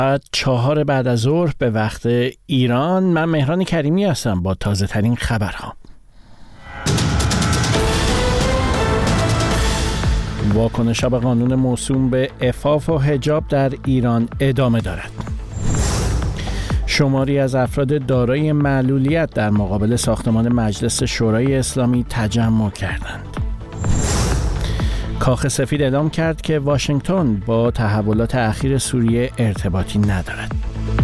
4 بعد از ظهر به وقت ایران. من مهران کریمی هستم با تازه ترین خبرها. واکنش‌ها به قانون موسوم به عفاف و حجاب در ایران ادامه دارد. شماری از افراد دارای معلولیت در مقابل ساختمان مجلس شورای اسلامی تجمع کردند. کاخ سفید اعلام کرد که واشنگتن با تحولات اخیر سوریه ارتباطی ندارد.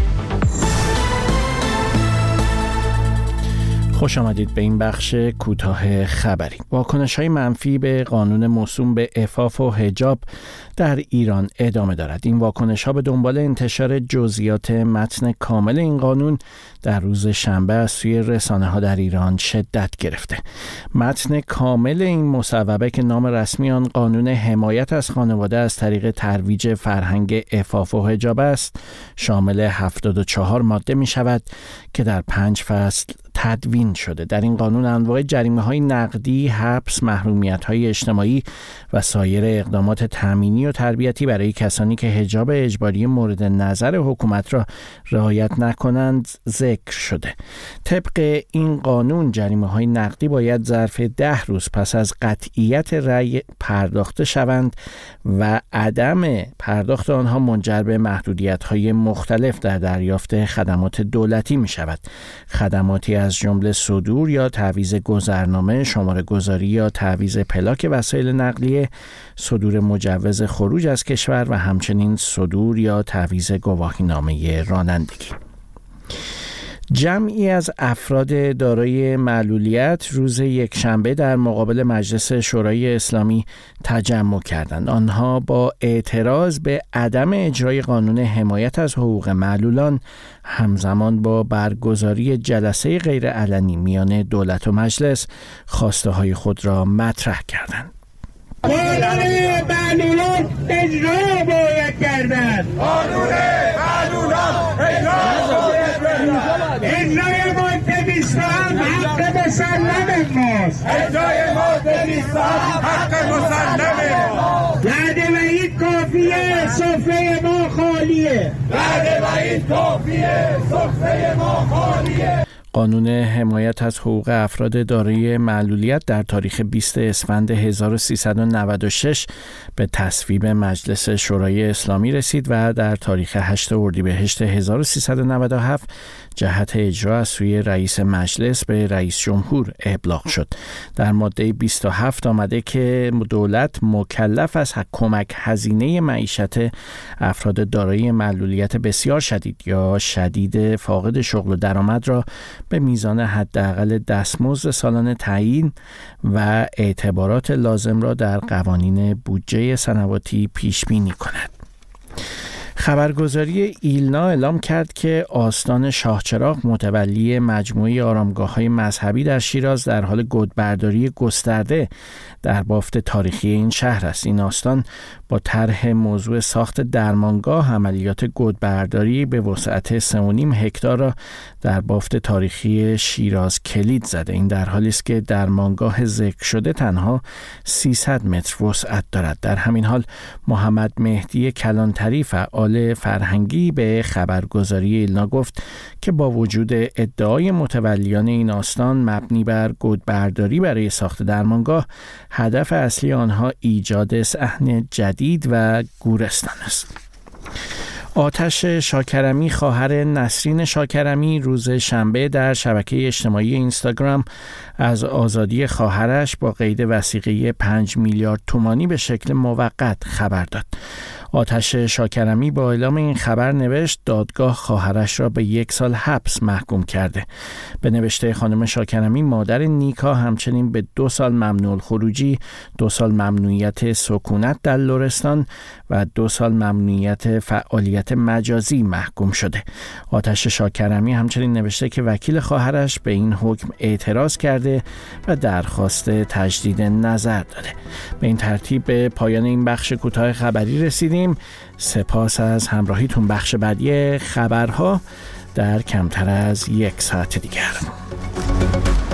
خوش آمدید به این بخش کوتاه خبری. واکنش‌های منفی به قانون موسوم به عفاف و حجاب در ایران ادامه دارد. این واکنش‌ها به دنبال انتشار جزئیات متن کامل این قانون در روز شنبه از سوی رسانه‌ها در ایران شدت گرفته. متن کامل این مصوبه که نام رسمی آن قانون حمایت از خانواده از طریق ترویج فرهنگ عفاف و حجاب است، شامل 74 ماده می‌شود که در 5 فصل تدوین شده. در این قانون انواع جریمه‌های نقدی، حبس، محرومیت‌های اجتماعی و سایر اقدامات تأمینی و تربیتی برای کسانی که حجاب اجباری مورد نظر حکومت را رعایت نکنند ذکر شده. طبق این قانون جریمه‌های نقدی باید ظرف 10 روز پس از قطعیت رأی پرداخته شوند و عدم پرداخت آنها منجر به محدودیت‌های مختلف در دریافت خدمات دولتی می‌شود. خدماتی از جمله صدور یا تعویض گذرنامه، شماره گذاری یا تعویض پلاک وسایل نقلیه، صدور مجوز خروج از کشور و همچنین صدور یا تعویض گواهینامه رانندگی. جمعی از افراد دارای معلولیت روز یکشنبه در مقابل مجلس شورای اسلامی تجمع کردند. آنها با اعتراض به عدم اجرای قانون حمایت از حقوق معلولان همزمان با برگزاری جلسه غیرعلنی میان دولت و مجلس خواسته های خود را مطرح کردند. قانون معلولان اجرا باید کردن. قانون معلولان اجرا باید کردن. اجرای ماده 27 حق مسلم ماست. اجرای ماده 27 حق مسلم ماست. بعد وعید کافیه، سفره ما خالیه. بعد وعید کافیه، سفره ما خالیه. قانون حمایت از حقوق افراد دارای معلولیت در تاریخ 20 اسفند 1396 به تصویب مجلس شورای اسلامی رسید و در تاریخ 8 اردیبهشت 1397 جهت اجرا از سوی رئیس مجلس به رئیس جمهور ابلاغ شد. در ماده 27 آمده که دولت مکلف از کمک هزینه معیشت افراد دارای معلولیت بسیار شدید یا شدید فاقد شغل و درآمد را به میزان حداقل دستمزد سالانه تعیین و اعتبارات لازم را در قوانین بودجه سنواتی پیش بینی کند. خبرگزاری ایلنا اعلام کرد که آستان شاهچراغ متولی مجموعه آرامگاه‌های مذهبی در شیراز در حال گودبرداری گسترده در بافت تاریخی این شهر است. این آستان با طرح موضوع ساخت درمانگاه عملیات گودبرداری به وسعت 3.5 هکتار را در بافت تاریخی شیراز کلید زده. این در حالی است که درمانگاه ذکر شده تنها 300 متر وسعت دارد. در همین حال محمد مهدی کلانتری فعال فرهنگی به خبرگزاری ایلنا گفت که با وجود ادعای متولیان این آستان مبنی بر گودبرداری برای ساخت درمانگاه، هدف اصلی آنها ایجاد صحن جدید و گورستان است. آتش شاکرمی خواهر نسرین شاکرمی روز شنبه در شبکه اجتماعی اینستاگرام از آزادی خواهرش با قید وثیقه 5 میلیارد تومانی به شکل موقت خبر داد. آتش شاکرمی با اعلام این خبر نوشت دادگاه خواهرش را به 1 سال حبس محکوم کرده. به نوشته خانم شاکرمی مادر نیکا همچنین به 2 سال ممنوع الخروجی، 2 سال ممنوعیت سکونت در لرستان و 2 سال ممنوعیت فعالیت مجازی محکوم شده. آتش شاکرمی همچنین نوشته که وکیل خواهرش به این حکم اعتراض کرده و درخواست تجدید نظر داده. به این ترتیب به پایان این بخش کوتاه خبری رسیدیم. سپاس از همراهیتون. بخش بعدی خبرها در کمتر از 1 ساعت دیگر.